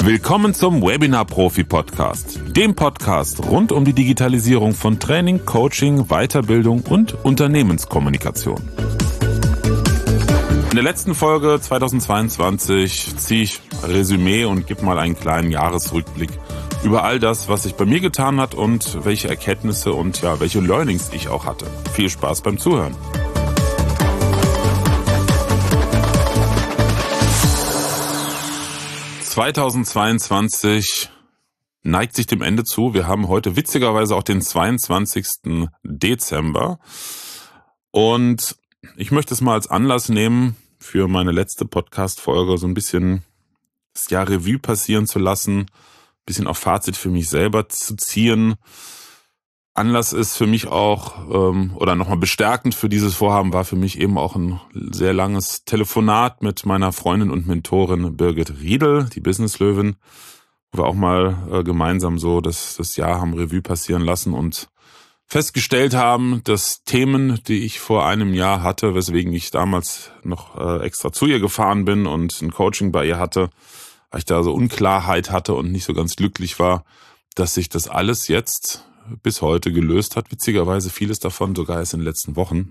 Willkommen zum Webinar-Profi-Podcast, dem Podcast rund um die Digitalisierung von Training, Coaching, Weiterbildung und Unternehmenskommunikation. In der letzten Folge 2022 ziehe ich Resümee und gebe mal einen kleinen Jahresrückblick über all das, was sich bei mir getan hat und welche Erkenntnisse und welche Learnings ich auch hatte. Viel Spaß beim Zuhören. ...2022 neigt sich dem Ende zu. Wir haben heute witzigerweise auch den 22. Dezember. Und ich möchte es mal als Anlass nehmen, für meine letzte Podcast-Folge so ein bisschen das Jahr Revue passieren zu lassen, ein bisschen auch Fazit für mich selber zu ziehen. Anlass ist für mich auch, oder nochmal bestärkend für dieses Vorhaben war für mich eben auch ein sehr langes Telefonat mit meiner Freundin und Mentorin Birgit Riedel, die Business-Löwin, wo wir auch mal gemeinsam so das Jahr haben Revue passieren lassen und festgestellt haben, dass Themen, die ich vor einem Jahr hatte, weswegen ich damals noch extra zu ihr gefahren bin und ein Coaching bei ihr hatte, weil ich da so Unklarheit hatte und nicht so ganz glücklich war, dass sich das alles jetzt bis heute gelöst hat. Witzigerweise vieles davon sogar erst in den letzten Wochen.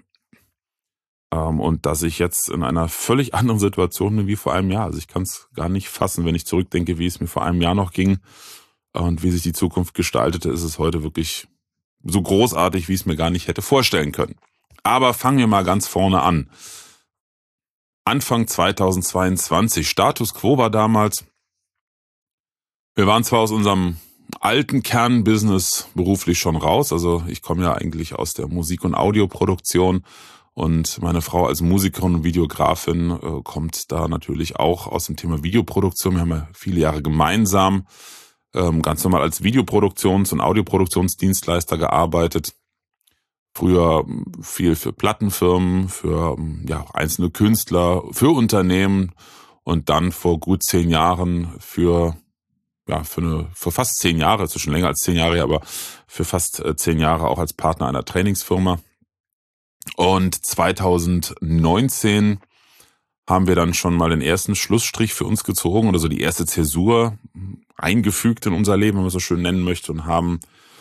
Und dass ich jetzt in einer völlig anderen Situation bin wie vor einem Jahr. Also ich kann es gar nicht fassen, wenn ich zurückdenke, wie es mir vor einem Jahr noch ging und wie sich die Zukunft gestaltete, ist es heute wirklich so großartig, wie ich es mir gar nicht hätte vorstellen können. Aber fangen wir mal ganz vorne an. Anfang 2022, Status Quo war damals, wir waren zwar aus unserem alten Kernbusiness beruflich schon raus, also ich komme ja eigentlich aus der Musik- und Audioproduktion und meine Frau als Musikerin und Videografin kommt da natürlich auch aus dem Thema Videoproduktion. Wir haben ja viele Jahre gemeinsam ganz normal als Videoproduktions- und Audioproduktionsdienstleister gearbeitet. Früher viel für Plattenfirmen, für einzelne Künstler, für Unternehmen und dann vor gut 10 Jahren für fast 10 Jahre, ist schon länger als 10 Jahre, aber für fast 10 Jahre auch als Partner einer Trainingsfirma. Und 2019 haben wir dann schon mal den ersten Schlussstrich für uns gezogen oder so die erste Zäsur eingefügt in unser Leben, wenn man es so schön nennen möchte, und haben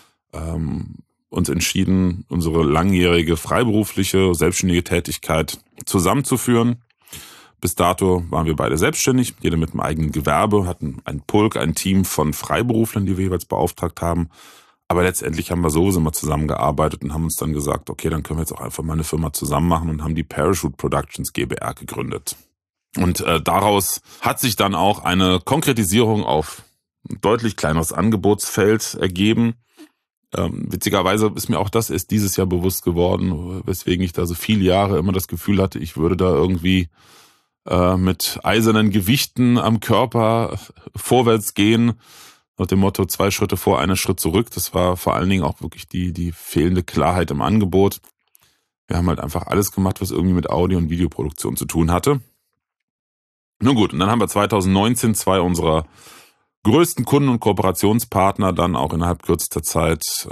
uns entschieden, unsere langjährige freiberufliche, selbstständige Tätigkeit zusammenzuführen. Bis dato waren wir beide selbstständig, jeder mit einem eigenen Gewerbe, hatten ein Team von Freiberuflern, die wir jeweils beauftragt haben. Aber letztendlich haben wir sowieso mal zusammengearbeitet und haben uns dann gesagt, okay, dann können wir jetzt auch einfach mal eine Firma zusammen machen und haben die Parachute Productions GbR gegründet. Und daraus hat sich dann auch eine Konkretisierung auf ein deutlich kleineres Angebotsfeld ergeben. Witzigerweise ist mir auch das erst dieses Jahr bewusst geworden, weswegen ich da so viele Jahre immer das Gefühl hatte, ich würde da irgendwie mit eisernen Gewichten am Körper vorwärts gehen, nach dem Motto 2 Schritte vor, 1 Schritt zurück. Das war vor allen Dingen auch wirklich die fehlende Klarheit im Angebot. Wir haben halt einfach alles gemacht, was irgendwie mit Audio- und Videoproduktion zu tun hatte. Nun gut, und dann haben wir 2019 2 unserer größten Kunden und Kooperationspartner dann auch innerhalb kürzester Zeit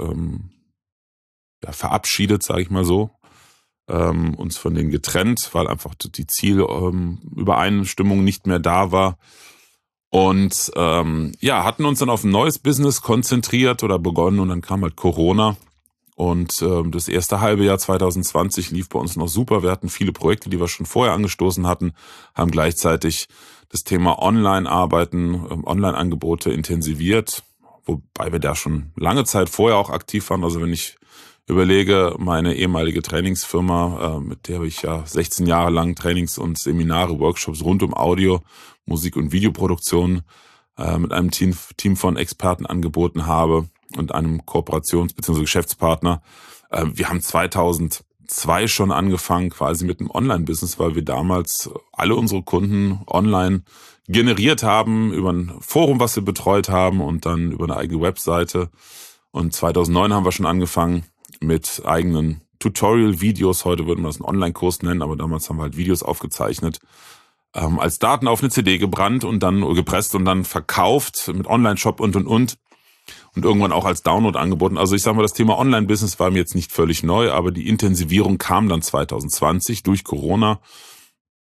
verabschiedet, sage ich mal so. Uns von denen getrennt, weil einfach die Zielübereinstimmung nicht mehr da war. Und hatten uns dann auf ein neues Business konzentriert oder begonnen und dann kam halt Corona. Und das erste halbe Jahr 2020 lief bei uns noch super. Wir hatten viele Projekte, die wir schon vorher angestoßen hatten, haben gleichzeitig das Thema Online-Arbeiten, Online-Angebote intensiviert, wobei wir da schon lange Zeit vorher auch aktiv waren. Also wenn ich überlege, meine ehemalige Trainingsfirma, mit der ich ja 16 Jahre lang Trainings und Seminare, Workshops rund um Audio, Musik und Videoproduktion mit einem Team von Experten angeboten habe und einem Kooperations- bzw. Geschäftspartner. Wir haben 2002 schon angefangen quasi mit einem Online-Business, weil wir damals alle unsere Kunden online generiert haben über ein Forum, was wir betreut haben und dann über eine eigene Webseite. Und 2009 haben wir schon angefangen mit eigenen Tutorial-Videos. Heute würden wir das einen Online-Kurs nennen, aber damals haben wir halt Videos aufgezeichnet, als Daten auf eine CD gebrannt und dann gepresst und dann verkauft mit Online-Shop und irgendwann auch als Download angeboten. Also ich sage mal, das Thema Online-Business war mir jetzt nicht völlig neu, aber die Intensivierung kam dann 2020 durch Corona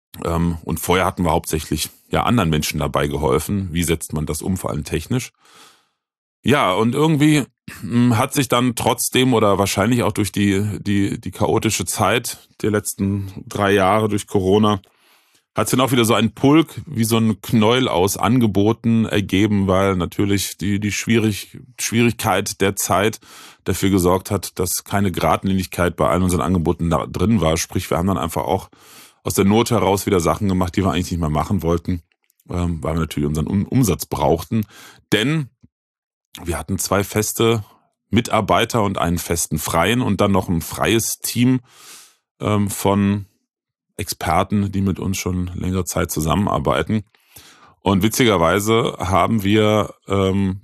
Und vorher hatten wir hauptsächlich ja anderen Menschen dabei geholfen. Wie setzt man das um, vor allem technisch? Ja, und irgendwie hat sich dann trotzdem oder wahrscheinlich auch durch die chaotische Zeit der letzten 3 Jahre durch Corona, hat sich dann auch wieder so ein Pulk, wie so ein Knäuel aus Angeboten ergeben, weil natürlich die Schwierigkeit der Zeit dafür gesorgt hat, dass keine Geradlinigkeit bei allen unseren Angeboten da drin war. Sprich, wir haben dann einfach auch aus der Not heraus wieder Sachen gemacht, die wir eigentlich nicht mehr machen wollten, weil wir natürlich unseren Umsatz brauchten. Denn wir hatten 2 feste Mitarbeiter und einen festen Freien und dann noch ein freies Team von Experten, die mit uns schon längere Zeit zusammenarbeiten. Und witzigerweise haben wir Anfang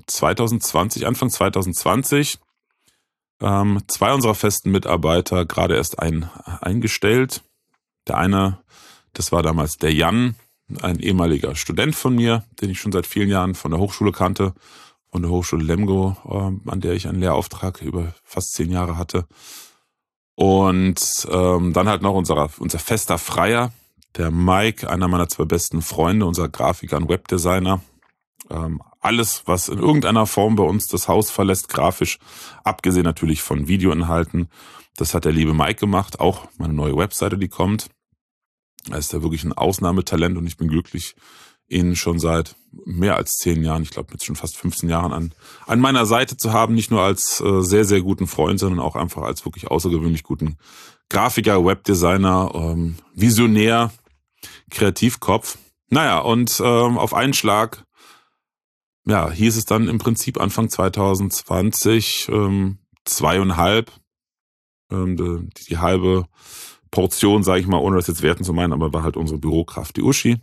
2020, 2 unserer festen Mitarbeiter gerade erst eingestellt. Der eine, das war damals der Jan, ein ehemaliger Student von mir, den ich schon seit vielen Jahren von der Hochschule kannte, von der Hochschule Lemgo, an der ich einen Lehrauftrag über fast 10 Jahre hatte. Und dann halt noch unser fester Freier, der Mike, einer meiner 2 besten Freunde, unser Grafiker und Webdesigner. Alles, was in irgendeiner Form bei uns das Haus verlässt, grafisch, abgesehen natürlich von Videoinhalten, das hat der liebe Mike gemacht. Auch meine neue Webseite, die kommt. Er ist ja wirklich ein Ausnahmetalent und ich bin glücklich, ihn schon seit mehr als 10 Jahren, ich glaube jetzt schon fast 15 Jahren an meiner Seite zu haben, nicht nur als sehr, sehr guten Freund, sondern auch einfach als wirklich außergewöhnlich guten Grafiker, Webdesigner, Visionär, Kreativkopf. Naja, und auf einen Schlag, ja, hieß es dann im Prinzip Anfang 2020 2,5, die halbe Portion, sage ich mal, ohne das jetzt werten zu meinen, aber war halt unsere Bürokraft, die Uschi.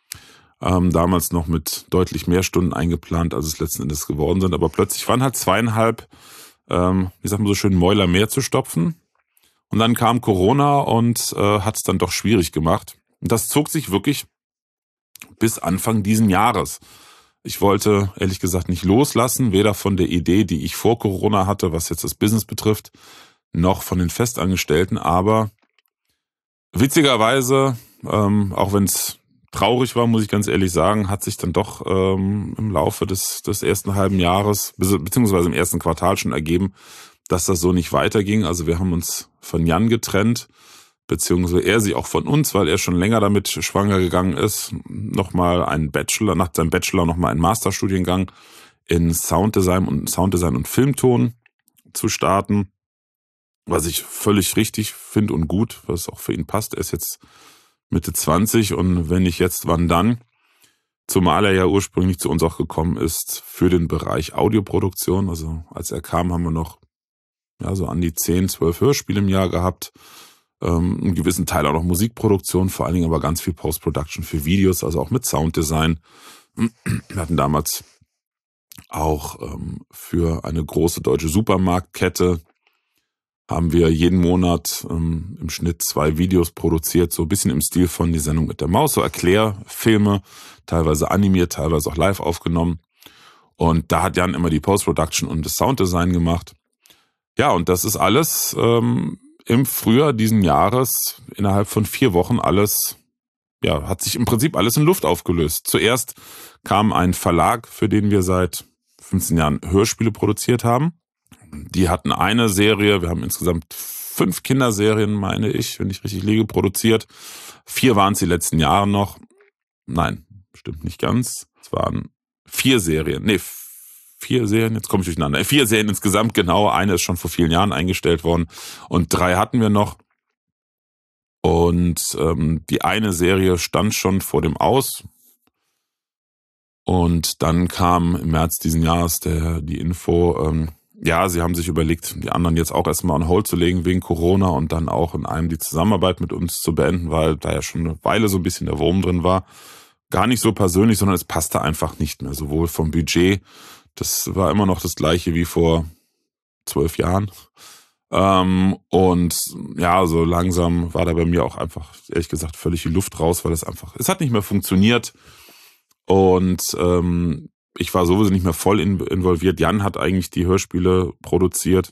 Damals noch mit deutlich mehr Stunden eingeplant, als es letzten Endes geworden sind. Aber plötzlich waren halt 2,5, wie sagt man so schön, Mäuler mehr zu stopfen. Und dann kam Corona und hat es dann doch schwierig gemacht. Und das zog sich wirklich bis Anfang diesen Jahres. Ich wollte ehrlich gesagt nicht loslassen, weder von der Idee, die ich vor Corona hatte, was jetzt das Business betrifft, noch von den Festangestellten. Aber witzigerweise, auch wenn es traurig war, muss ich ganz ehrlich sagen, hat sich dann doch im Laufe des ersten halben Jahres, beziehungsweise im ersten Quartal schon ergeben, dass das so nicht weiterging. Also wir haben uns von Jan getrennt, beziehungsweise er sich auch von uns, weil er schon länger damit schwanger gegangen ist, nochmal einen Bachelor, nach seinem Bachelor nochmal einen Masterstudiengang in Sounddesign und Filmton zu starten, was ich völlig richtig finde und gut, was auch für ihn passt. Er ist jetzt Mitte 20 und wenn nicht jetzt, wann dann? Zumal er ja ursprünglich zu uns auch gekommen ist für den Bereich Audioproduktion. Also als er kam, haben wir noch so an die 10, 12 Hörspiele im Jahr gehabt. Einen gewissen Teil auch noch Musikproduktion, vor allen Dingen aber ganz viel Post-Production für Videos, also auch mit Sounddesign. Wir hatten damals auch für eine große deutsche Supermarktkette haben wir jeden Monat im Schnitt 2 Videos produziert, so ein bisschen im Stil von die Sendung mit der Maus, so Erklärfilme, teilweise animiert, teilweise auch live aufgenommen. Und da hat Jan immer die Post-Production und das Sounddesign gemacht. Ja, und das ist alles im Frühjahr diesen Jahres innerhalb von 4 Wochen alles, ja, hat sich im Prinzip alles in Luft aufgelöst. Zuerst kam ein Verlag, für den wir seit 15 Jahren Hörspiele produziert haben. Die hatten eine Serie, wir haben insgesamt 5 Kinderserien, meine ich, wenn ich richtig liege, produziert. 4 waren es die letzten Jahre noch. Nein, stimmt nicht ganz. Es waren 4 Serien. 4 Serien, jetzt komme ich durcheinander. 4 Serien insgesamt, genau. Eine ist schon vor vielen Jahren eingestellt worden. Und 3 hatten wir noch. Und die eine Serie stand schon vor dem Aus. Und dann kam im März diesen Jahres die Info, ja, sie haben sich überlegt, die anderen jetzt auch erstmal on hold zu legen wegen Corona und dann auch in einem die Zusammenarbeit mit uns zu beenden, weil da ja schon eine Weile so ein bisschen der Wurm drin war. Gar nicht so persönlich, sondern es passte einfach nicht mehr. Sowohl vom Budget, das war immer noch das gleiche wie vor 12 Jahren. Und ja, so langsam war da bei mir auch einfach, ehrlich gesagt, völlig die Luft raus, weil es hat nicht mehr funktioniert. Und ich war sowieso nicht mehr voll involviert. Jan hat eigentlich die Hörspiele produziert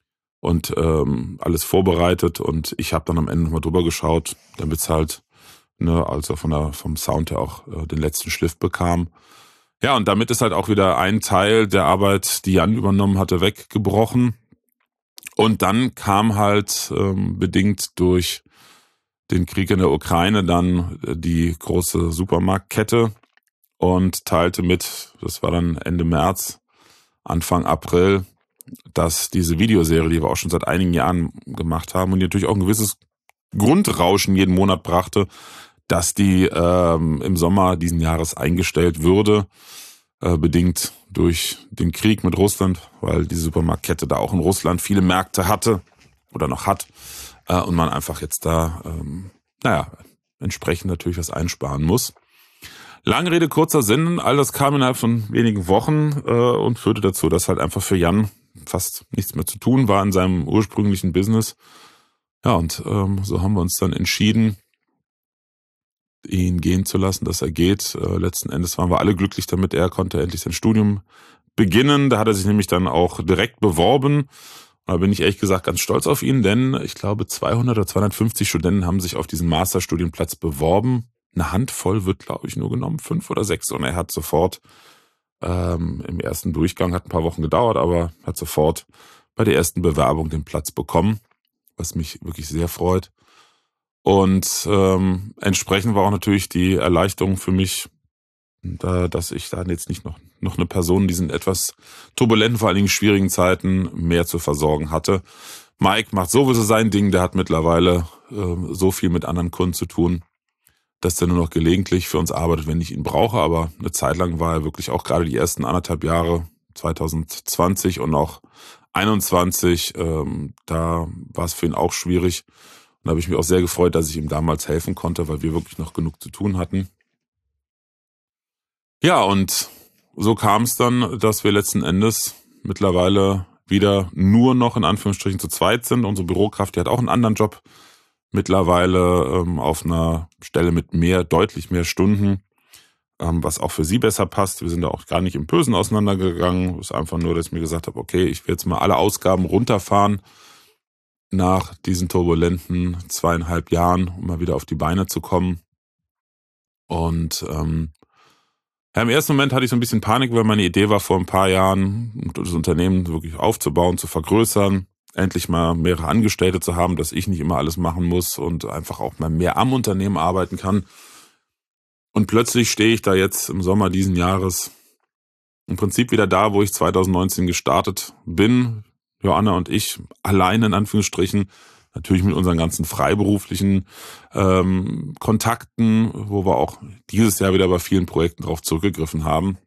und alles vorbereitet und ich habe dann am Ende nochmal drüber geschaut, damit es halt ne, als er vom Sound her auch den letzten Schliff bekam. Ja, und damit ist halt auch wieder ein Teil der Arbeit, die Jan übernommen hatte, weggebrochen. Und dann kam halt bedingt durch den Krieg in der Ukraine dann die große Supermarktkette und teilte mit, das war dann Ende März, Anfang April, dass diese Videoserie, die wir auch schon seit einigen Jahren gemacht haben und die natürlich auch ein gewisses Grundrauschen jeden Monat brachte, dass die im Sommer diesen Jahres eingestellt würde, bedingt durch den Krieg mit Russland, weil die Supermarktkette da auch in Russland viele Märkte hatte oder noch hat und man einfach jetzt da, entsprechend natürlich was einsparen muss. Lange Rede, kurzer Sinn, all das kam innerhalb von wenigen Wochen und führte dazu, dass halt einfach für Jan fast nichts mehr zu tun war in seinem ursprünglichen Business. Ja, und so haben wir uns dann entschieden, ihn gehen zu lassen, dass er geht. Letzten Endes waren wir alle glücklich damit. Er konnte endlich sein Studium beginnen. Da hat er sich nämlich dann auch direkt beworben. Da bin ich ehrlich gesagt ganz stolz auf ihn, denn ich glaube 200 oder 250 Studenten haben sich auf diesen Masterstudienplatz beworben. Eine Handvoll wird, glaube ich, nur genommen, 5 oder 6. Und er hat sofort im ersten Durchgang, hat ein paar Wochen gedauert, aber hat sofort bei der ersten Bewerbung den Platz bekommen, was mich wirklich sehr freut. Und entsprechend war auch natürlich die Erleichterung für mich, dass ich da jetzt nicht noch eine Person in diesen etwas turbulenten, vor allen Dingen schwierigen Zeiten mehr zu versorgen hatte. Mike macht sowieso sein Ding, der hat mittlerweile so viel mit anderen Kunden zu tun, dass der nur noch gelegentlich für uns arbeitet, wenn ich ihn brauche. Aber eine Zeit lang war er wirklich auch gerade die ersten 1,5 Jahre, 2020 und auch 2021, da war es für ihn auch schwierig. Und da habe ich mich auch sehr gefreut, dass ich ihm damals helfen konnte, weil wir wirklich noch genug zu tun hatten. Ja, und so kam es dann, dass wir letzten Endes mittlerweile wieder nur noch in Anführungsstrichen zu zweit sind. Unsere Bürokraft, die hat auch einen anderen Job mittlerweile auf einer Stelle mit deutlich mehr Stunden, was auch für sie besser passt. Wir sind da auch gar nicht im Bösen auseinandergegangen. Es ist einfach nur, dass ich mir gesagt habe, okay, ich will jetzt mal alle Ausgaben runterfahren nach diesen turbulenten 2,5 Jahren, um mal wieder auf die Beine zu kommen. Und im ersten Moment hatte ich so ein bisschen Panik, weil meine Idee war vor ein paar Jahren, das Unternehmen wirklich aufzubauen, zu vergrößern, endlich mal mehrere Angestellte zu haben, dass ich nicht immer alles machen muss und einfach auch mal mehr am Unternehmen arbeiten kann. Und plötzlich stehe ich da jetzt im Sommer diesen Jahres im Prinzip wieder da, wo ich 2019 gestartet bin. Joanna und ich alleine in Anführungsstrichen, natürlich mit unseren ganzen freiberuflichen Kontakten, wo wir auch dieses Jahr wieder bei vielen Projekten drauf zurückgegriffen haben.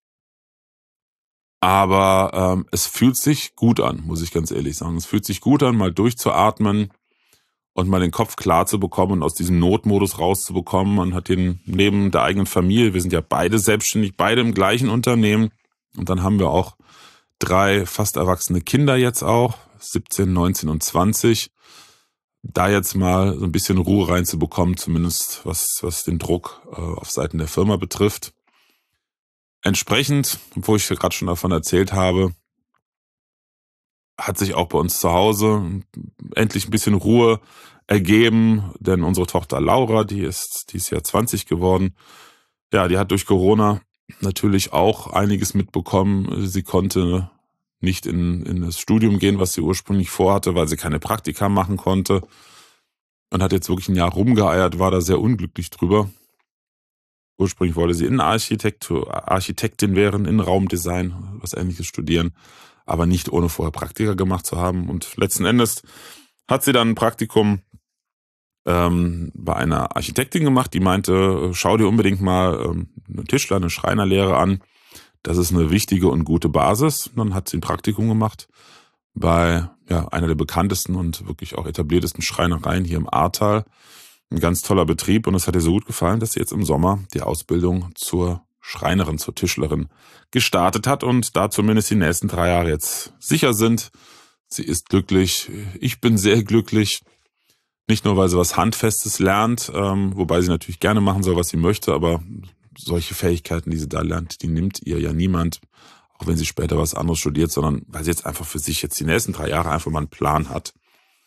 Aber es fühlt sich gut an, muss ich ganz ehrlich sagen. Es fühlt sich gut an, mal durchzuatmen und mal den Kopf klar zu bekommen und aus diesem Notmodus rauszubekommen. Man hat den neben der eigenen Familie, wir sind ja beide selbstständig, beide im gleichen Unternehmen. Und dann haben wir auch 3 fast erwachsene Kinder jetzt auch, 17, 19 und 20. Da jetzt mal so ein bisschen Ruhe reinzubekommen, zumindest was den Druck auf Seiten der Firma betrifft. Entsprechend, wo ich gerade schon davon erzählt habe, hat sich auch bei uns zu Hause endlich ein bisschen Ruhe ergeben, denn unsere Tochter Laura, die ist dieses Jahr 20 geworden, ja, die hat durch Corona natürlich auch einiges mitbekommen. Sie konnte nicht in das Studium gehen, was sie ursprünglich vorhatte, weil sie keine Praktika machen konnte und hat jetzt wirklich ein Jahr rumgeeiert, war da sehr unglücklich drüber. Ursprünglich wollte sie Architektin werden, Innenraumdesign, was Ähnliches studieren, aber nicht ohne vorher Praktika gemacht zu haben. Und letzten Endes hat sie dann ein Praktikum bei einer Architektin gemacht, die meinte, schau dir unbedingt mal eine eine Schreinerlehre an. Das ist eine wichtige und gute Basis. Und dann hat sie ein Praktikum gemacht bei einer der bekanntesten und wirklich auch etabliertesten Schreinereien hier im Ahrtal. Ein ganz toller Betrieb und es hat ihr so gut gefallen, dass sie jetzt im Sommer die Ausbildung zur Schreinerin, zur Tischlerin gestartet hat und da zumindest die nächsten 3 Jahre jetzt sicher sind. Sie ist glücklich, ich bin sehr glücklich. Nicht nur, weil sie was Handfestes lernt, wobei sie natürlich gerne machen soll, was sie möchte, aber solche Fähigkeiten, die sie da lernt, die nimmt ihr ja niemand, auch wenn sie später was anderes studiert, sondern weil sie jetzt einfach für sich jetzt die nächsten 3 Jahre einfach mal einen Plan hat.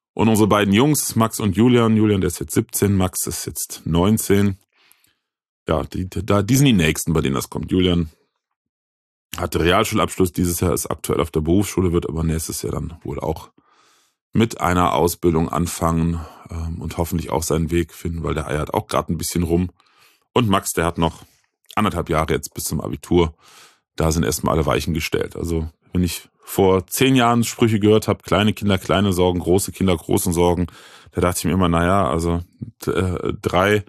Und unsere beiden Jungs, Max und Julian, der ist jetzt 17, Max ist jetzt 19. Ja, die sind die Nächsten, bei denen das kommt. Julian hatte Realschulabschluss dieses Jahr, ist aktuell auf der Berufsschule, wird aber nächstes Jahr dann wohl auch mit einer Ausbildung anfangen und hoffentlich auch seinen Weg finden, weil der eiert auch gerade ein bisschen rum. Und Max, der hat noch 1,5 Jahre jetzt bis zum Abitur. Da sind erstmal alle Weichen gestellt. Also wenn ich vor 10 Jahren Sprüche gehört habe, kleine Kinder, kleine Sorgen, große Kinder, große Sorgen, da dachte ich mir immer, naja, also drei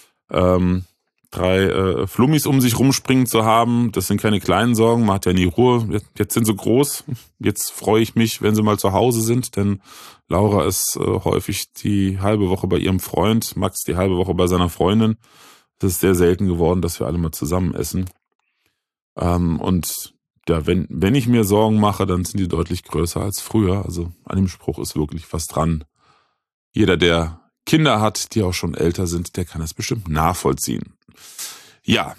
Flummis um sich rumspringen zu haben, das sind keine kleinen Sorgen, man hat ja nie Ruhe. Jetzt sind sie groß, jetzt freue ich mich, wenn sie mal zu Hause sind, denn Laura ist häufig die halbe Woche bei ihrem Freund, Max die halbe Woche bei seiner Freundin. Das ist sehr selten geworden, dass wir alle mal zusammen essen. Und ja, wenn ich mir Sorgen mache, dann sind die deutlich größer als früher. Also an dem Spruch ist wirklich was dran. Jeder, der Kinder hat, die auch schon älter sind, der kann das bestimmt nachvollziehen. Ja,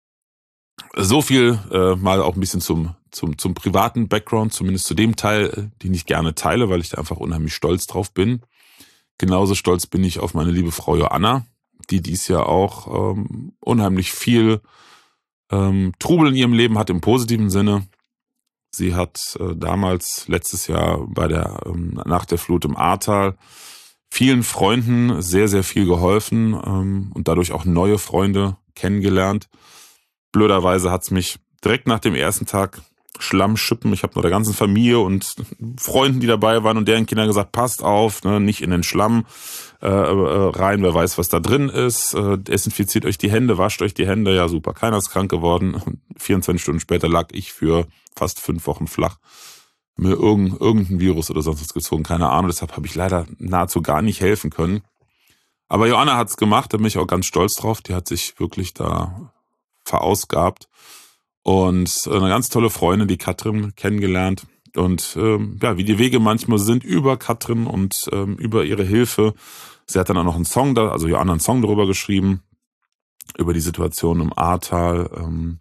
so viel mal auch ein bisschen zum privaten Background, zumindest zu dem Teil, den ich gerne teile, weil ich da einfach unheimlich stolz drauf bin. Genauso stolz bin ich auf meine liebe Frau Joanna, die dies Jahr auch unheimlich viel Trubel in ihrem Leben hat im positiven Sinne. Sie hat damals, letztes Jahr nach der Flut im Ahrtal, vielen Freunden sehr, sehr viel geholfen und dadurch auch neue Freunde kennengelernt. Blöderweise hat's mich direkt nach dem ersten Tag Schlammschippen. Ich habe nur der ganzen Familie und Freunden, die dabei waren und deren Kinder gesagt, passt auf, ne, nicht in den Schlamm rein, wer weiß, was da drin ist. Desinfiziert euch die Hände, wascht euch die Hände. Ja, super, keiner ist krank geworden. 24 Stunden später lag ich für fast 5 Wochen flach. Mir irgendein Virus oder sonst was gezogen, keine Ahnung. Deshalb habe ich leider nahezu gar nicht helfen können. Aber Joanna hat's gemacht, da bin ich auch ganz stolz drauf. Die hat sich wirklich da verausgabt. Und eine ganz tolle Freundin, die Katrin, kennengelernt. Und ja, wie die Wege manchmal sind, über Katrin und über ihre Hilfe. Sie hat dann auch noch einen Song, also Joanna einen Song darüber geschrieben, über die Situation im Ahrtal.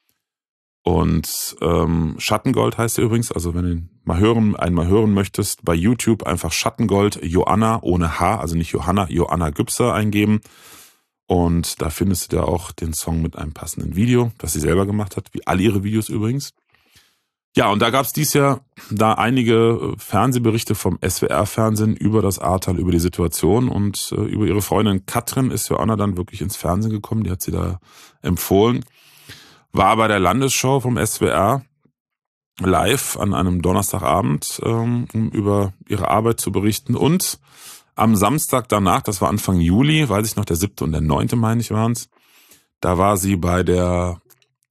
Und Schattengold heißt er übrigens, also wenn du einmal hören möchtest, bei YouTube einfach Schattengold, Joanna ohne H, also nicht Johanna, Joanna Gübser eingeben. Und da findest du ja auch den Song mit einem passenden Video, das sie selber gemacht hat, wie alle ihre Videos übrigens. Ja, und da gab es dieses Jahr einige Fernsehberichte vom SWR-Fernsehen über das Ahrtal, über die Situation und über ihre Freundin Katrin ist Joanna dann wirklich ins Fernsehen gekommen, die hat sie da empfohlen. War bei der Landesshow vom SWR live an einem Donnerstagabend, um über ihre Arbeit zu berichten. Und am Samstag danach, das war Anfang Juli, weiß ich noch, der 7. und der 9. meine ich waren es, da war sie bei der,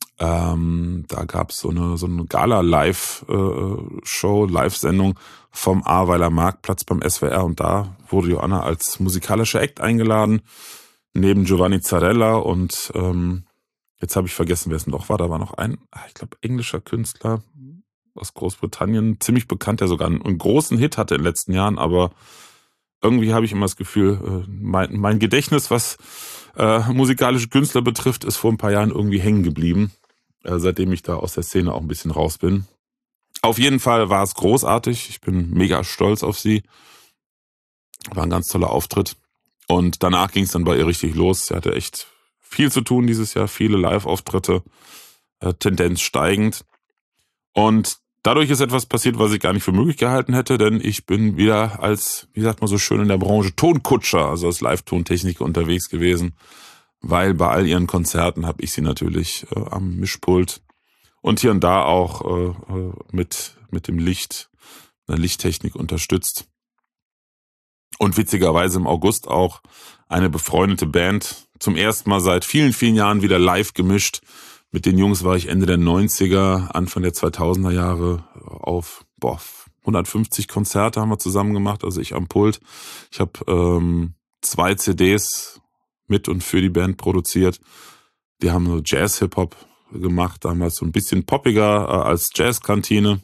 da gab es so eine Gala-Live-Show, Live-Sendung vom Ahrweiler Marktplatz beim SWR. Und da wurde Joanna als musikalischer Act eingeladen, neben Giovanni Zarella und jetzt habe ich vergessen, wer es noch war. Da war noch ein, ich glaube, englischer Künstler aus Großbritannien, ziemlich bekannt, der sogar einen großen Hit hatte in den letzten Jahren, aber irgendwie habe ich immer das Gefühl, mein Gedächtnis, was musikalische Künstler betrifft, ist vor ein paar Jahren irgendwie hängen geblieben, seitdem ich da aus der Szene auch ein bisschen raus bin. Auf jeden Fall war es großartig. Ich bin mega stolz auf sie. War ein ganz toller Auftritt. Und danach ging es dann bei ihr richtig los. Sie hatte echt viel zu tun dieses Jahr, viele Live-Auftritte, Tendenz steigend. Und dadurch ist etwas passiert, was ich gar nicht für möglich gehalten hätte, denn ich bin wieder als, wie sagt man so schön in der Branche, Tonkutscher, also als Live-Tontechniker unterwegs gewesen, weil bei all ihren Konzerten habe ich sie natürlich am Mischpult und hier und da auch mit dem Licht, einer Lichttechnik unterstützt. Und witzigerweise im August auch eine befreundete Band zum ersten Mal seit vielen, vielen Jahren wieder live gemischt. Mit den Jungs war ich Ende der 90er, Anfang der 2000er Jahre auf 150 Konzerte haben wir zusammen gemacht, also ich am Pult. Ich habe 2 CDs mit und für die Band produziert. Die haben so Jazz-Hip-Hop gemacht, damals so ein bisschen poppiger als Jazzkantine.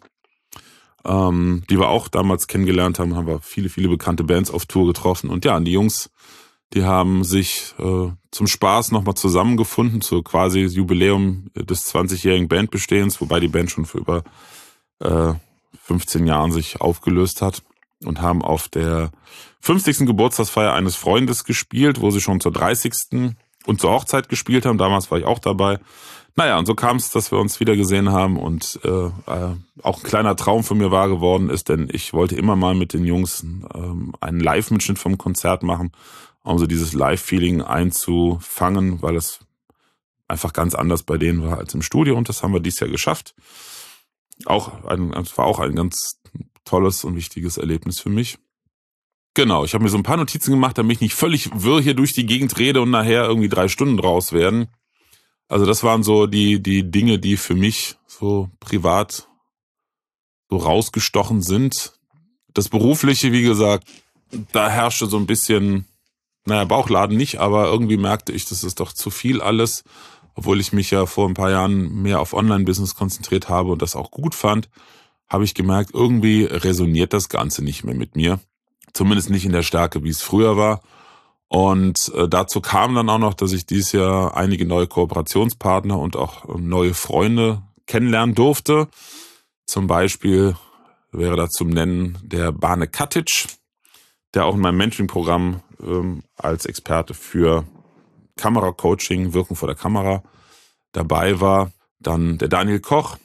Die wir auch damals kennengelernt haben wir viele, viele bekannte Bands auf Tour getroffen. Und ja, die Jungs, die haben sich zum Spaß nochmal zusammengefunden, zu quasi Jubiläum des 20-jährigen Bandbestehens, wobei die Band schon vor über 15 Jahren sich aufgelöst hat. und haben auf der 50. Geburtstagsfeier eines Freundes gespielt, wo sie schon zur 30. und zur Hochzeit gespielt haben. Damals war ich auch dabei. Naja, und so kam es, dass wir uns wieder gesehen haben und auch ein kleiner Traum von mir wahr geworden ist, denn ich wollte immer mal mit den Jungs einen Live-Mitschnitt vom Konzert machen, um so dieses Live-Feeling einzufangen, weil es einfach ganz anders bei denen war als im Studio, und das haben wir dieses Jahr geschafft. Es war auch ein ganz tolles und wichtiges Erlebnis für mich. Genau, ich habe mir so ein paar Notizen gemacht, damit ich nicht völlig wirr hier durch die Gegend rede und nachher irgendwie 3 Stunden draus werden. Also das waren so die Dinge, die für mich so privat so rausgestochen sind. Das Berufliche, wie gesagt, da herrschte so ein bisschen, Bauchladen nicht, aber irgendwie merkte ich, das ist doch zu viel alles. Obwohl ich mich ja vor ein paar Jahren mehr auf Online-Business konzentriert habe und das auch gut fand, habe ich gemerkt, irgendwie resoniert das Ganze nicht mehr mit mir. Zumindest nicht in der Stärke, wie es früher war. Und dazu kam dann auch noch, dass ich dieses Jahr einige neue Kooperationspartner und auch neue Freunde kennenlernen durfte. Zum Beispiel wäre da zum Nennen der Bane Katic, der auch in meinem Mentoring-Programm als Experte für Kameracoaching, Wirken vor der Kamera dabei war. Dann der Daniel Koch,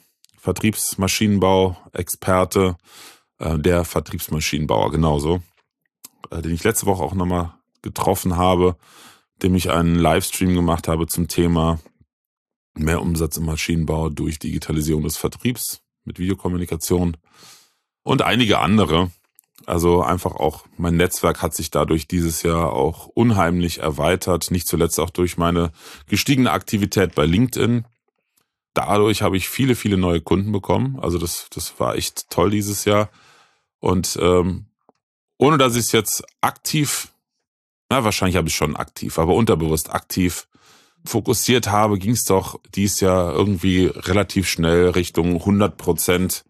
Vertriebsmaschinenbau-Experte, der Vertriebsmaschinenbauer genauso, den ich letzte Woche auch nochmal getroffen habe, dem ich einen Livestream gemacht habe zum Thema mehr Umsatz im Maschinenbau durch Digitalisierung des Vertriebs mit Videokommunikation und einige andere. Also einfach auch mein Netzwerk hat sich dadurch dieses Jahr auch unheimlich erweitert, nicht zuletzt auch durch meine gestiegene Aktivität bei LinkedIn. Dadurch habe ich viele, viele neue Kunden bekommen. Also das war echt toll dieses Jahr. Und ohne dass ich es jetzt aktiv, wahrscheinlich habe ich es schon aktiv, aber unterbewusst aktiv fokussiert habe, ging es doch dieses Jahr irgendwie relativ schnell Richtung 100%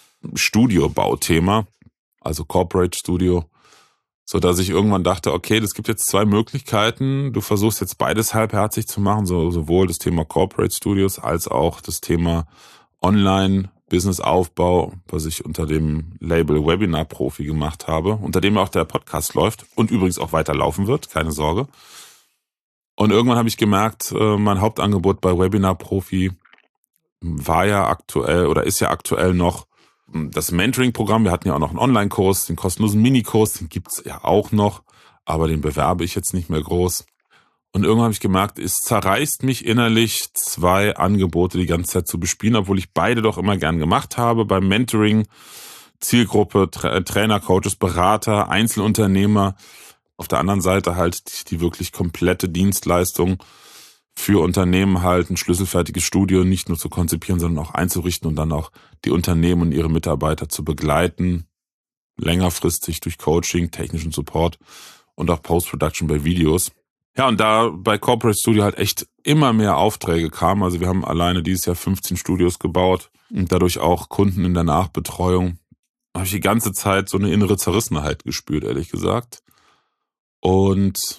Studiobauthema. Also Corporate Studio, so dass ich irgendwann dachte, okay, das gibt jetzt 2 Möglichkeiten. Du versuchst jetzt beides halbherzig zu machen, sowohl das Thema Corporate Studios als auch das Thema Online-Business-Aufbau, was ich unter dem Label Webinar-Profi gemacht habe, unter dem auch der Podcast läuft und übrigens auch weiter laufen wird, keine Sorge. Und irgendwann habe ich gemerkt, mein Hauptangebot bei Webinar-Profi war ja aktuell oder ist ja aktuell noch das Mentoring-Programm. Wir hatten ja auch noch einen Online-Kurs, den kostenlosen Minikurs, den gibt's ja auch noch, aber den bewerbe ich jetzt nicht mehr groß. Und irgendwann habe ich gemerkt, es zerreißt mich innerlich, 2 Angebote die ganze Zeit zu bespielen, obwohl ich beide doch immer gern gemacht habe. Beim Mentoring, Zielgruppe, Trainer, Coaches, Berater, Einzelunternehmer. Auf der anderen Seite halt die wirklich komplette Dienstleistung für Unternehmen halt, ein schlüsselfertiges Studio nicht nur zu konzipieren, sondern auch einzurichten und dann auch die Unternehmen und ihre Mitarbeiter zu begleiten, längerfristig durch Coaching, technischen Support und auch Post-Production bei Videos. Ja, und da bei Corporate Studio halt echt immer mehr Aufträge kamen. Also wir haben alleine dieses Jahr 15 Studios gebaut und dadurch auch Kunden in der Nachbetreuung. Da habe ich die ganze Zeit so eine innere Zerrissenheit gespürt, ehrlich gesagt. Und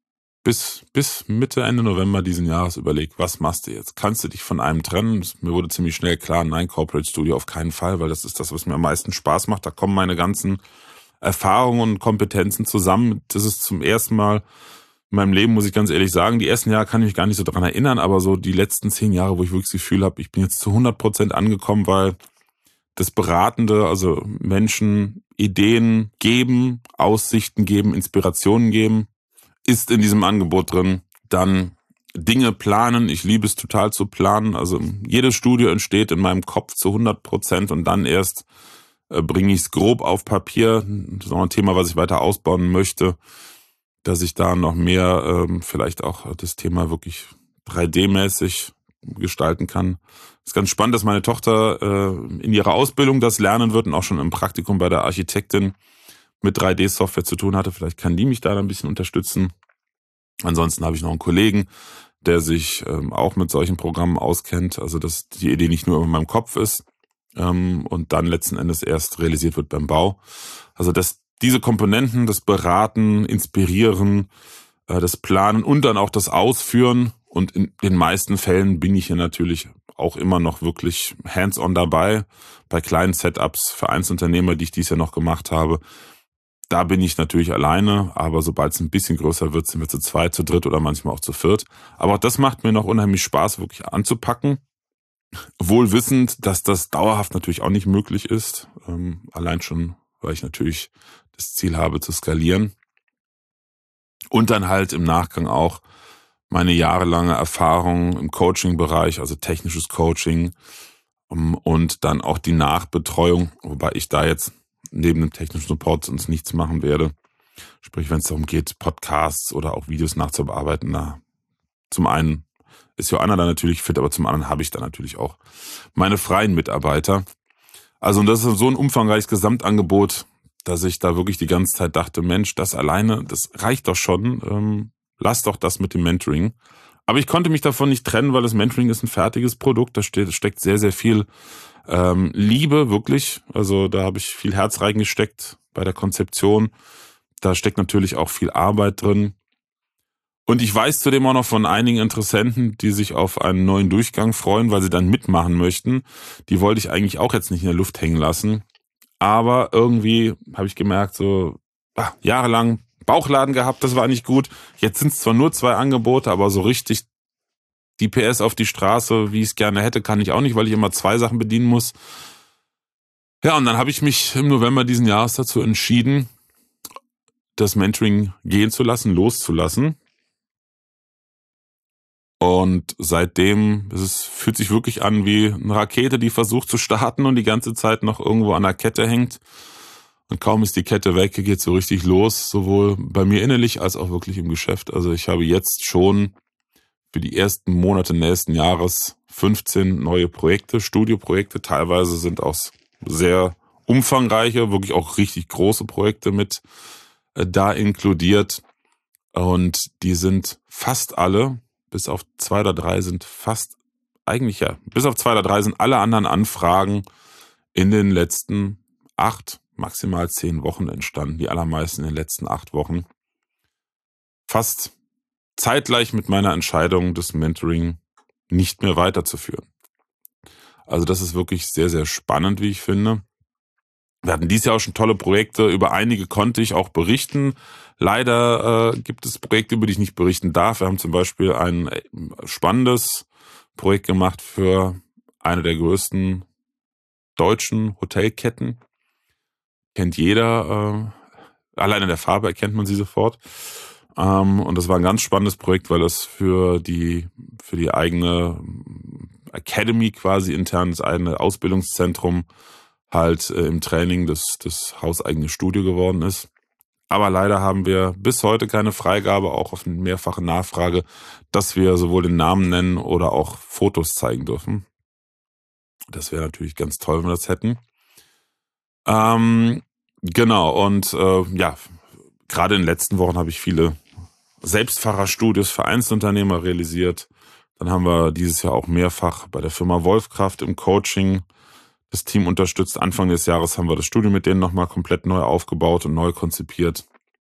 bis Mitte, Ende November diesen Jahres überlegt, was machst du jetzt? Kannst du dich von einem trennen? Mir wurde ziemlich schnell klar, nein, Corporate Studio auf keinen Fall, weil das ist das, was mir am meisten Spaß macht. Da kommen meine ganzen Erfahrungen und Kompetenzen zusammen. Das ist zum ersten Mal in meinem Leben, muss ich ganz ehrlich sagen, die ersten Jahre kann ich mich gar nicht so daran erinnern, aber so die letzten 10 Jahre, wo ich wirklich das Gefühl habe, ich bin jetzt zu 100% angekommen, weil das Beratende, also Menschen Ideen geben, Aussichten geben, Inspirationen geben, ist in diesem Angebot drin. Dann Dinge planen. Ich liebe es total zu planen. Also jedes Studio entsteht in meinem Kopf zu 100% und dann erst bringe ich es grob auf Papier. Das ist auch ein Thema, was ich weiter ausbauen möchte, dass ich da noch mehr vielleicht auch das Thema wirklich 3D-mäßig gestalten kann. Es ist ganz spannend, dass meine Tochter in ihrer Ausbildung das lernen wird und auch schon im Praktikum bei der Architektin mit 3D-Software zu tun hatte. Vielleicht kann die mich da ein bisschen unterstützen. Ansonsten habe ich noch einen Kollegen, der sich auch mit solchen Programmen auskennt. Also dass die Idee nicht nur in meinem Kopf ist und dann letzten Endes erst realisiert wird beim Bau. Also dass diese Komponenten, das Beraten, Inspirieren, das Planen und dann auch das Ausführen, und in den meisten Fällen bin ich hier natürlich auch immer noch wirklich hands-on dabei, bei kleinen Setups für Einzelunternehmer, die ich dies Jahr noch gemacht habe. Da bin ich natürlich alleine, aber sobald es ein bisschen größer wird, sind wir zu zweit, zu dritt oder manchmal auch zu viert. Aber auch das macht mir noch unheimlich Spaß, wirklich anzupacken. Wohl wissend, dass das dauerhaft natürlich auch nicht möglich ist. Allein schon, weil ich natürlich das Ziel habe zu skalieren. Und dann halt im Nachgang auch meine jahrelange Erfahrung im Coaching-Bereich, also technisches Coaching, und dann auch die Nachbetreuung, wobei ich da jetzt neben dem technischen Support sonst nichts machen werde. Sprich, wenn es darum geht, Podcasts oder auch Videos nachzubearbeiten, na, zum einen ist Joanna da natürlich fit, aber zum anderen habe ich da natürlich auch meine freien Mitarbeiter. Also und das ist so ein umfangreiches Gesamtangebot, dass ich da wirklich die ganze Zeit dachte, Mensch, das alleine, das reicht doch schon. Lass doch das mit dem Mentoring. Aber ich konnte mich davon nicht trennen, weil das Mentoring ist ein fertiges Produkt. Da steckt sehr, sehr viel Liebe, wirklich. Also da habe ich viel Herz reingesteckt bei der Konzeption. Da steckt natürlich auch viel Arbeit drin. Und ich weiß zudem auch noch von einigen Interessenten, die sich auf einen neuen Durchgang freuen, weil sie dann mitmachen möchten. Die wollte ich eigentlich auch jetzt nicht in der Luft hängen lassen. Aber irgendwie habe ich gemerkt, so jahrelang Bauchladen gehabt, das war nicht gut. Jetzt sind es zwar nur 2 Angebote, aber so richtig die PS auf die Straße, wie ich es gerne hätte, kann ich auch nicht, weil ich immer 2 Sachen bedienen muss. Ja, und dann habe ich mich im November diesen Jahres dazu entschieden, das Mentoring gehen zu lassen, loszulassen. Und seitdem, fühlt sich wirklich an wie eine Rakete, die versucht zu starten und die ganze Zeit noch irgendwo an der Kette hängt. Und kaum ist die Kette weg, geht so richtig los, sowohl bei mir innerlich als auch wirklich im Geschäft. Also ich habe jetzt schon für die ersten Monate nächsten Jahres 15 neue Projekte, Studioprojekte. Teilweise sind auch sehr umfangreiche, wirklich auch richtig große Projekte mit da inkludiert. Und die sind fast alle, bis auf 2 oder 3 bis auf 2 oder 3 sind alle anderen Anfragen in den letzten 8, maximal 10 Wochen entstanden. Die allermeisten in den letzten 8 Wochen. Fast zeitgleich mit meiner Entscheidung, das Mentoring nicht mehr weiterzuführen. Also das ist wirklich sehr, sehr spannend, wie ich finde. Wir hatten dieses Jahr auch schon tolle Projekte. Über einige konnte ich auch berichten. Leider gibt es Projekte, über die ich nicht berichten darf. Wir haben zum Beispiel ein spannendes Projekt gemacht für eine der größten deutschen Hotelketten. Kennt jeder. Allein in der Farbe erkennt man sie sofort. Und das war ein ganz spannendes Projekt, weil es für die eigene Academy quasi intern, das eigene Ausbildungszentrum halt im Training das hauseigene Studio geworden ist. Aber leider haben wir bis heute keine Freigabe, auch auf eine mehrfache Nachfrage, dass wir sowohl den Namen nennen oder auch Fotos zeigen dürfen. Das wäre natürlich ganz toll, wenn wir das hätten. Genau, und gerade in den letzten Wochen habe ich viele Selbstfahrerstudios für Einzelunternehmer realisiert. Dann haben wir dieses Jahr auch mehrfach bei der Firma Wolfkraft im Coaching das Team unterstützt. Anfang des Jahres haben wir das Studio mit denen nochmal komplett neu aufgebaut und neu konzipiert.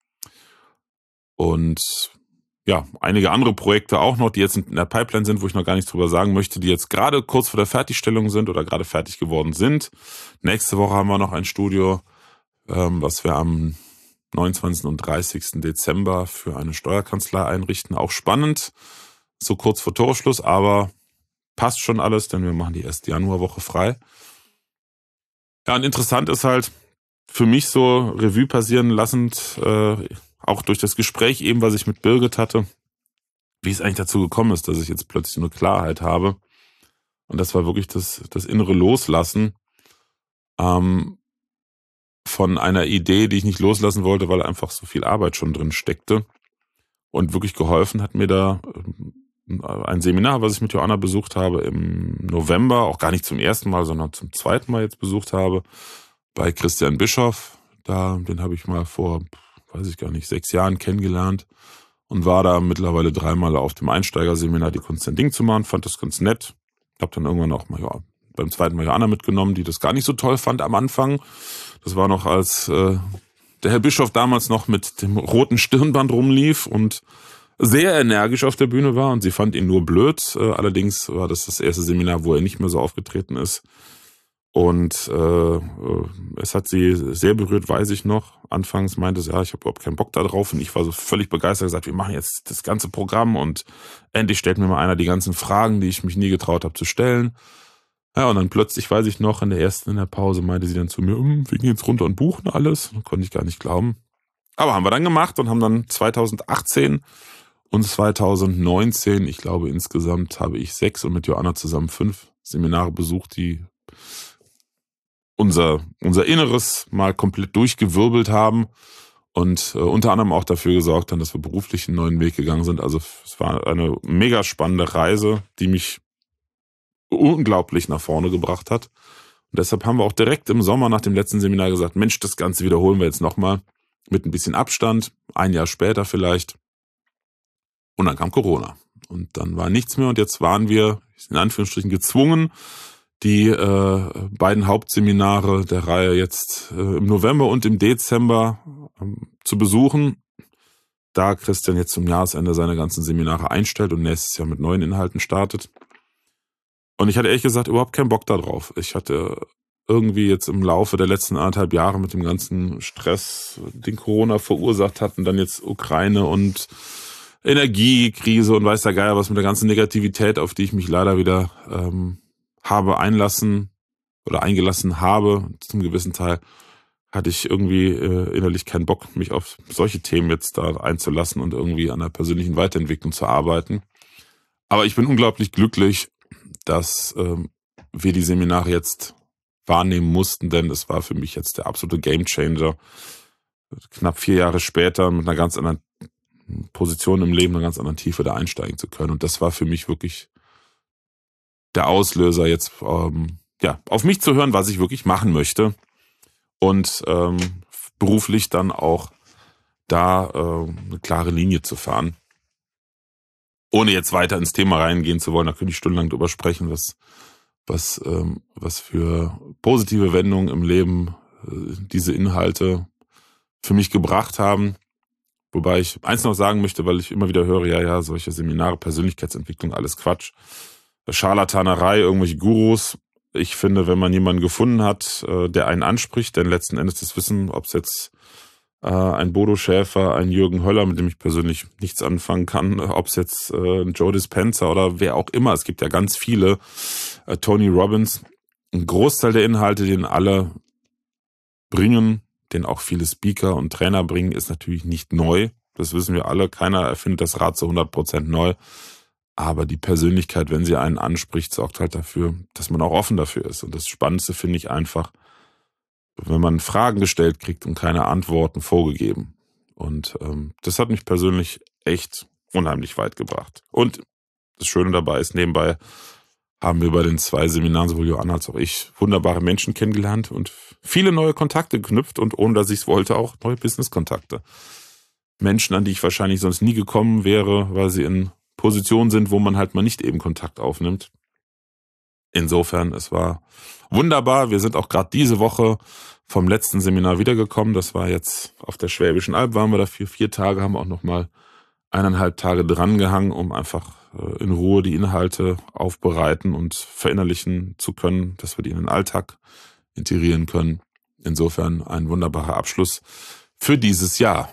Und ja, einige andere Projekte auch noch, die jetzt in der Pipeline sind, wo ich noch gar nichts drüber sagen möchte, die jetzt gerade kurz vor der Fertigstellung sind oder gerade fertig geworden sind. Nächste Woche haben wir noch ein Studio, was wir am 29. und 30. Dezember für eine Steuerkanzlei einrichten. Auch spannend, so kurz vor Torschluss, aber passt schon alles, denn wir machen die erste Januarwoche frei. Ja, und interessant ist halt für mich so Revue passieren lassend, auch durch das Gespräch eben, was ich mit Birgit hatte, wie es eigentlich dazu gekommen ist, dass ich jetzt plötzlich eine Klarheit habe. Und das war wirklich das innere Loslassen von einer Idee, die ich nicht loslassen wollte, weil einfach so viel Arbeit schon drin steckte. Und wirklich geholfen hat mir da ein Seminar, was ich mit Joanna besucht habe im November, auch gar nicht zum ersten Mal, sondern zum zweiten Mal jetzt besucht habe, bei Christian Bischoff. Den habe ich mal vor, 6 Jahren kennengelernt und war da mittlerweile 3 Mal auf dem Einsteigerseminar, die Kunst ein Ding zu machen, fand das ganz nett. Hab dann irgendwann auch mal, beim zweiten Mal Joanna mitgenommen, die das gar nicht so toll fand am Anfang. Das war noch, als der Herr Bischoff damals noch mit dem roten Stirnband rumlief und sehr energisch auf der Bühne war und sie fand ihn nur blöd. Allerdings war das erste Seminar, wo er nicht mehr so aufgetreten ist. Und es hat sie sehr berührt, weiß ich noch. Anfangs meinte sie, ja, ich habe überhaupt keinen Bock da drauf. Und ich war so völlig begeistert, gesagt, wir machen jetzt das ganze Programm und endlich stellt mir mal einer die ganzen Fragen, die ich mich nie getraut habe zu stellen. Ja, und dann plötzlich, weiß ich noch, in der Pause meinte sie dann zu mir, wir gehen jetzt runter und buchen alles. Das konnte ich gar nicht glauben. Aber haben wir dann gemacht und haben dann 2018 und 2019, ich glaube insgesamt habe ich 6 und mit Joanna zusammen 5 Seminare besucht, die unser Inneres mal komplett durchgewirbelt haben und unter anderem auch dafür gesorgt haben, dass wir beruflich einen neuen Weg gegangen sind. Also es war eine mega spannende Reise, die mich unglaublich nach vorne gebracht hat. Und deshalb haben wir auch direkt im Sommer nach dem letzten Seminar gesagt, Mensch, das Ganze wiederholen wir jetzt nochmal mit ein bisschen Abstand, 1 Jahr später vielleicht. Und dann kam Corona. Und dann war nichts mehr und jetzt waren wir in Anführungsstrichen gezwungen, die beiden Hauptseminare der Reihe jetzt im November und im Dezember zu besuchen, da Christian jetzt zum Jahresende seine ganzen Seminare einstellt und nächstes Jahr mit neuen Inhalten startet. Und ich hatte ehrlich gesagt überhaupt keinen Bock da drauf. Ich hatte irgendwie jetzt im Laufe der letzten 1,5 Jahre mit dem ganzen Stress, den Corona verursacht hat, und dann jetzt Ukraine und Energiekrise und weiß der Geier was, mit der ganzen Negativität, auf die ich mich leider wieder habe eingelassen habe, zum gewissen Teil, hatte ich irgendwie innerlich keinen Bock, mich auf solche Themen jetzt da einzulassen und irgendwie an der persönlichen Weiterentwicklung zu arbeiten. Aber ich bin unglaublich glücklich, dass wir die Seminare jetzt wahrnehmen mussten, denn es war für mich jetzt der absolute Gamechanger, knapp 4 Jahre später mit einer ganz anderen Position im Leben, einer ganz anderen Tiefe da einsteigen zu können. Und das war für mich wirklich der Auslöser, jetzt auf mich zu hören, was ich wirklich machen möchte und beruflich dann auch da eine klare Linie zu fahren. Ohne jetzt weiter ins Thema reingehen zu wollen, da könnte ich stundenlang drüber sprechen, was für positive Wendungen im Leben diese Inhalte für mich gebracht haben. Wobei ich eins noch sagen möchte, weil ich immer wieder höre, ja, solche Seminare, Persönlichkeitsentwicklung, alles Quatsch. Scharlatanerei, irgendwelche Gurus. Ich finde, wenn man jemanden gefunden hat, der einen anspricht, denn letzten Endes das Wissen, ob es jetzt ein Bodo Schäfer, ein Jürgen Höller, mit dem ich persönlich nichts anfangen kann, ob es jetzt ein Joe Dispenza oder wer auch immer, es gibt ja ganz viele, Tony Robbins, ein Großteil der Inhalte, den alle bringen, den auch viele Speaker und Trainer bringen, ist natürlich nicht neu. Das wissen wir alle. Keiner erfindet das Rad zu 100% neu. Aber die Persönlichkeit, wenn sie einen anspricht, sorgt halt dafür, dass man auch offen dafür ist. Und das Spannendste finde ich einfach, wenn man Fragen gestellt kriegt und keine Antworten vorgegeben. Und das hat mich persönlich echt unheimlich weit gebracht. Und das Schöne dabei ist, nebenbei haben wir bei den 2 Seminaren, sowohl Joanna als auch ich, wunderbare Menschen kennengelernt und viele neue Kontakte geknüpft und ohne dass ich es wollte, auch neue Business-Kontakte. Menschen, an die ich wahrscheinlich sonst nie gekommen wäre, weil sie in Positionen sind, wo man halt mal nicht eben Kontakt aufnimmt. Insofern, es war wunderbar. Wir sind auch gerade diese Woche vom letzten Seminar wiedergekommen. Das war jetzt auf der Schwäbischen Alb, waren wir dafür 4 Tage, haben auch nochmal 1,5 Tage drangehangen, um einfach in Ruhe die Inhalte aufbereiten und verinnerlichen zu können, dass wir die in den Alltag integrieren können. Insofern ein wunderbarer Abschluss für dieses Jahr.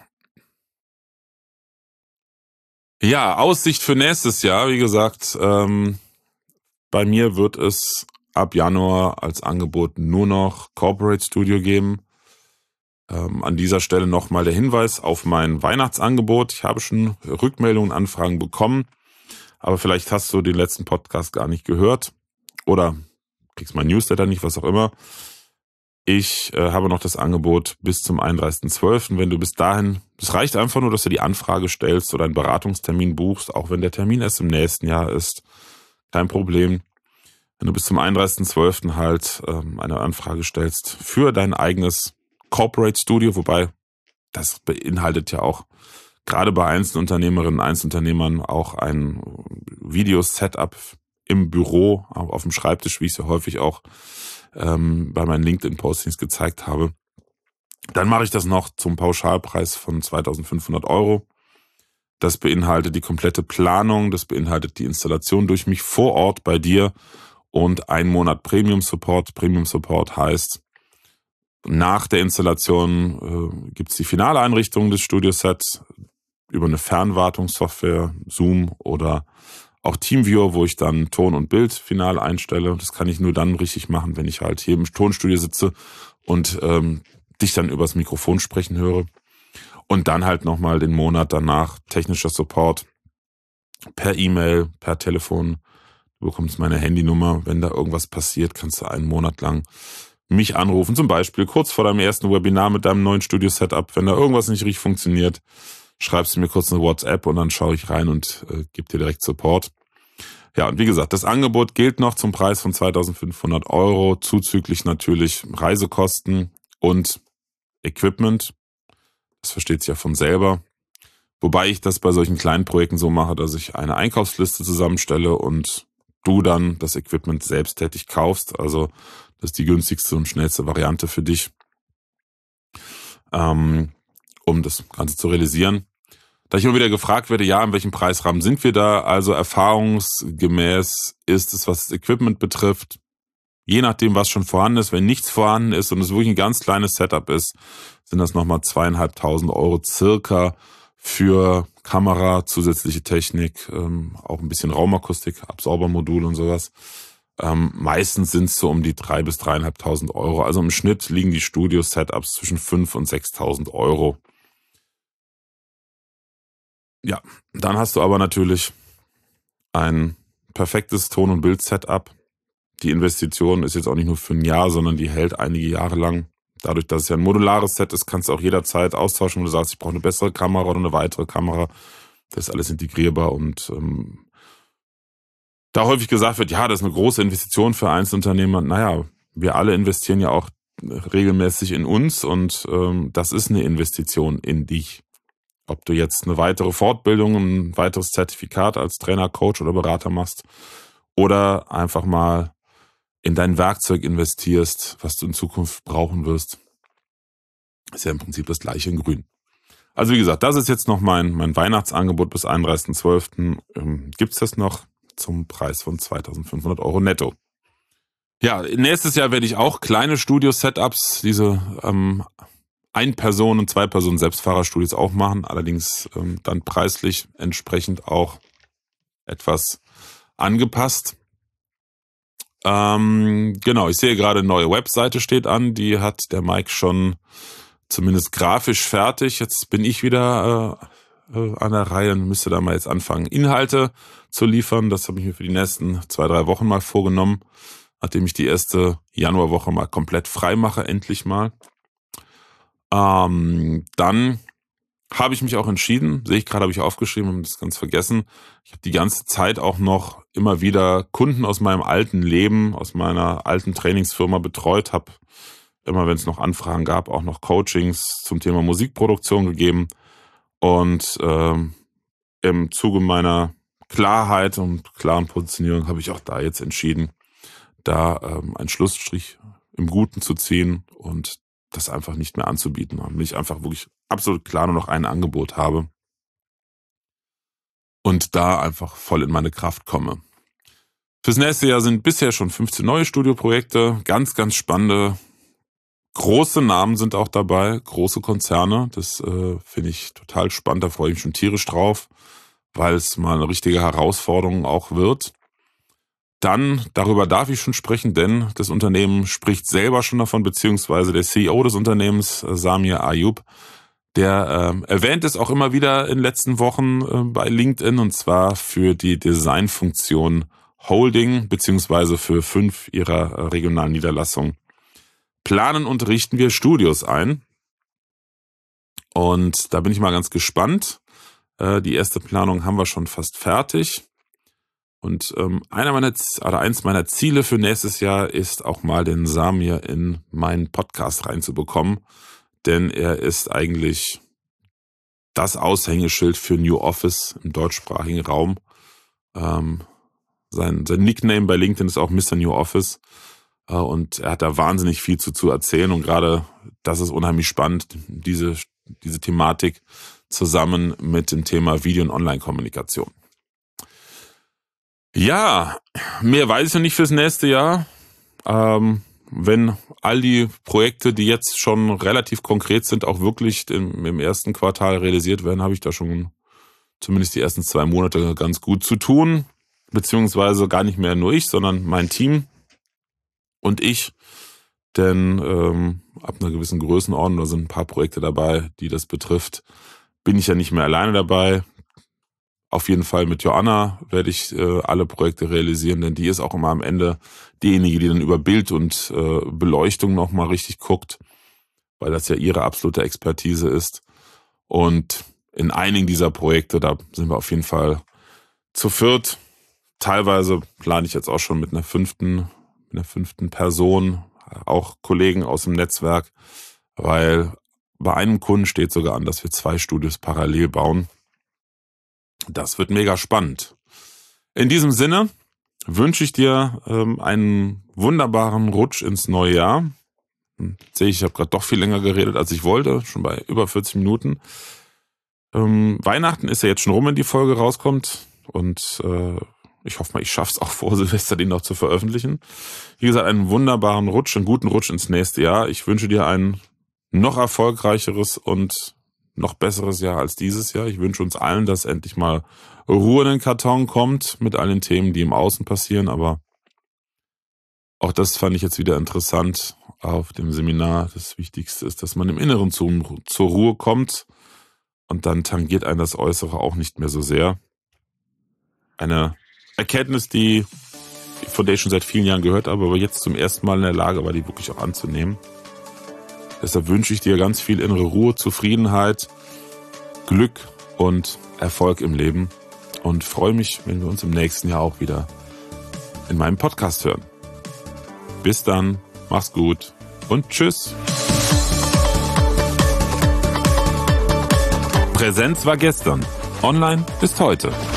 Ja, Aussicht für nächstes Jahr, wie gesagt, bei mir wird es ab Januar als Angebot nur noch Corporate Studio geben. An dieser Stelle nochmal der Hinweis auf mein Weihnachtsangebot. Ich habe schon Rückmeldungen, Anfragen bekommen, aber vielleicht hast du den letzten Podcast gar nicht gehört oder kriegst mein Newsletter nicht, was auch immer. Ich habe noch das Angebot bis zum 31.12. Wenn du bis dahin, es reicht einfach nur, dass du die Anfrage stellst oder einen Beratungstermin buchst, auch wenn der Termin erst im nächsten Jahr ist. Kein Problem. Wenn du bis zum 31.12. halt eine Anfrage stellst für dein eigenes Corporate Studio, wobei das beinhaltet ja auch gerade bei Einzelunternehmerinnen und Einzelunternehmern auch ein Video-Setup im Büro, auf dem Schreibtisch, wie ich es ja häufig auch bei meinen LinkedIn-Postings gezeigt habe. Dann mache ich das noch zum Pauschalpreis von 2.500 €. Das beinhaltet die komplette Planung, das beinhaltet die Installation durch mich vor Ort bei dir und 1 Monat Premium Support. Premium Support heißt, nach der Installation gibt's die finale Einrichtung des Studiosets über eine Fernwartungssoftware, Zoom oder auch TeamViewer, wo ich dann Ton und Bild final einstelle. Das kann ich nur dann richtig machen, wenn ich halt hier im Tonstudio sitze und dich dann übers Mikrofon sprechen höre. Und dann halt nochmal den Monat danach technischer Support per E-Mail, per Telefon. Du bekommst meine Handynummer. Wenn da irgendwas passiert, kannst du 1 Monat lang mich anrufen. Zum Beispiel kurz vor deinem ersten Webinar mit deinem neuen Studio-Setup. Wenn da irgendwas nicht richtig funktioniert, schreibst du mir kurz eine WhatsApp und dann schaue ich rein und gebe dir direkt Support. Ja, und wie gesagt, das Angebot gilt noch zum Preis von 2.500 €, zuzüglich natürlich Reisekosten und Equipment. Das versteht sich ja von selber. Wobei ich das bei solchen kleinen Projekten so mache, dass ich eine Einkaufsliste zusammenstelle und du dann das Equipment selbsttätig kaufst. Also das ist die günstigste und schnellste Variante für dich, um das Ganze zu realisieren. Da ich immer wieder gefragt werde, ja, in welchem Preisrahmen sind wir da? Also erfahrungsgemäß ist es, was das Equipment betrifft, je nachdem, was schon vorhanden ist. Wenn nichts vorhanden ist und es wirklich ein ganz kleines Setup ist, sind das nochmal 2.500 € circa für Kamera, zusätzliche Technik, auch ein bisschen Raumakustik, Absorbermodul und sowas. Meistens sind es so um die 3.000 bis 3.500 €. Also im Schnitt liegen die Studio-Setups zwischen 5.000 und 6.000 €. Ja, dann hast du aber natürlich ein perfektes Ton- und Bild-Setup. Die Investition ist jetzt auch nicht nur für ein Jahr, sondern die hält einige Jahre lang. Dadurch, dass es ja ein modulares Set ist, kannst du auch jederzeit austauschen, wenn du sagst, ich brauche eine bessere Kamera oder eine weitere Kamera. Das ist alles integrierbar und da häufig gesagt wird, ja, das ist eine große Investition für Einzelunternehmer. Naja, wir alle investieren ja auch regelmäßig in uns und das ist eine Investition in dich. Ob du jetzt eine weitere Fortbildung, ein weiteres Zertifikat als Trainer, Coach oder Berater machst oder einfach mal in dein Werkzeug investierst, was du in Zukunft brauchen wirst, ist ja im Prinzip das gleiche in grün. Also wie gesagt, das ist jetzt noch mein Weihnachtsangebot bis 31.12. Gibt's das noch zum Preis von 2.500 € netto. Ja, nächstes Jahr werde ich auch kleine Studio-Setups, diese Ein-Personen- und Zwei-Personen-Selbstfahrerstudios auch machen, allerdings dann preislich entsprechend auch etwas angepasst. Genau, ich sehe gerade, eine neue Webseite steht an, die hat der Mike schon zumindest grafisch fertig. Jetzt bin ich wieder an der Reihe und müsste da mal jetzt anfangen, Inhalte zu liefern. Das habe ich mir für die nächsten 2-3 Wochen mal vorgenommen, nachdem ich die erste Januarwoche mal komplett frei mache, endlich mal. Dann habe ich mich auch entschieden, sehe ich gerade, habe ich aufgeschrieben, habe das ganz vergessen. Ich habe die ganze Zeit auch noch immer wieder Kunden aus meinem alten Leben, aus meiner alten Trainingsfirma betreut, habe immer, wenn es noch Anfragen gab, auch noch Coachings zum Thema Musikproduktion gegeben. Und im Zuge meiner Klarheit und klaren Positionierung habe ich auch da jetzt entschieden, da einen Schlussstrich im Guten zu ziehen und das einfach nicht mehr anzubieten, weil ich einfach wirklich absolut klar nur noch ein Angebot habe und da einfach voll in meine Kraft komme. Fürs nächste Jahr sind bisher schon 15 neue Studioprojekte, ganz, ganz spannende, große Namen sind auch dabei, große Konzerne, das finde ich total spannend, da freue ich mich schon tierisch drauf, weil es mal eine richtige Herausforderung auch wird. Dann, darüber darf ich schon sprechen, denn das Unternehmen spricht selber schon davon, beziehungsweise der CEO des Unternehmens, Samir Ayub, der erwähnt es auch immer wieder in den letzten Wochen bei LinkedIn, und zwar für die Designfunktion Holding, beziehungsweise für 5 ihrer regionalen Niederlassungen. Planen und richten wir Studios ein. Und da bin ich mal ganz gespannt. Die erste Planung haben wir schon fast fertig. Und eins meiner Ziele für nächstes Jahr ist auch mal den Samir in meinen Podcast reinzubekommen, denn er ist eigentlich das Aushängeschild für New Office im deutschsprachigen Raum. Sein Nickname bei LinkedIn ist auch Mr. New Office und er hat da wahnsinnig viel zu erzählen und gerade das ist unheimlich spannend, diese Thematik zusammen mit dem Thema Video- und Online-Kommunikation. Ja, mehr weiß ich noch nicht fürs nächste Jahr. Wenn all die Projekte, die jetzt schon relativ konkret sind, auch wirklich im ersten Quartal realisiert werden, habe ich da schon zumindest die ersten 2 Monate ganz gut zu tun. Beziehungsweise gar nicht mehr nur ich, sondern mein Team und ich. Denn ab einer gewissen Größenordnung, da sind ein paar Projekte dabei, die das betrifft, bin ich ja nicht mehr alleine dabei. Auf jeden Fall mit Joanna werde ich alle Projekte realisieren, denn die ist auch immer am Ende diejenige, die dann über Bild und Beleuchtung nochmal richtig guckt, weil das ja ihre absolute Expertise ist. Und in einigen dieser Projekte, da sind wir auf jeden Fall zu viert. Teilweise plane ich jetzt auch schon mit einer fünften Person, auch Kollegen aus dem Netzwerk, weil bei einem Kunden steht sogar an, dass wir 2 Studios parallel bauen. Das wird mega spannend. In diesem Sinne wünsche ich dir einen wunderbaren Rutsch ins neue Jahr. Sehe ich habe gerade doch viel länger geredet, als ich wollte, schon bei über 40 Minuten. Weihnachten ist ja jetzt schon rum, wenn die Folge rauskommt. Und ich hoffe mal, ich schaffe es auch vor Silvester, den noch zu veröffentlichen. Wie gesagt, einen wunderbaren Rutsch, einen guten Rutsch ins nächste Jahr. Ich wünsche dir ein noch erfolgreicheres und noch besseres Jahr als dieses Jahr. Ich wünsche uns allen, dass endlich mal Ruhe in den Karton kommt mit all den Themen, die im Außen passieren. Aber auch das fand ich jetzt wieder interessant auf dem Seminar. Das Wichtigste ist, dass man im Inneren zur Ruhe kommt und dann tangiert einen das Äußere auch nicht mehr so sehr. Eine Erkenntnis, von der ich schon seit vielen Jahren gehört habe, aber jetzt zum ersten Mal in der Lage war, die wirklich auch anzunehmen. Deshalb wünsche ich dir ganz viel innere Ruhe, Zufriedenheit, Glück und Erfolg im Leben und freue mich, wenn wir uns im nächsten Jahr auch wieder in meinem Podcast hören. Bis dann, mach's gut und tschüss. Präsenz war gestern, online ist heute.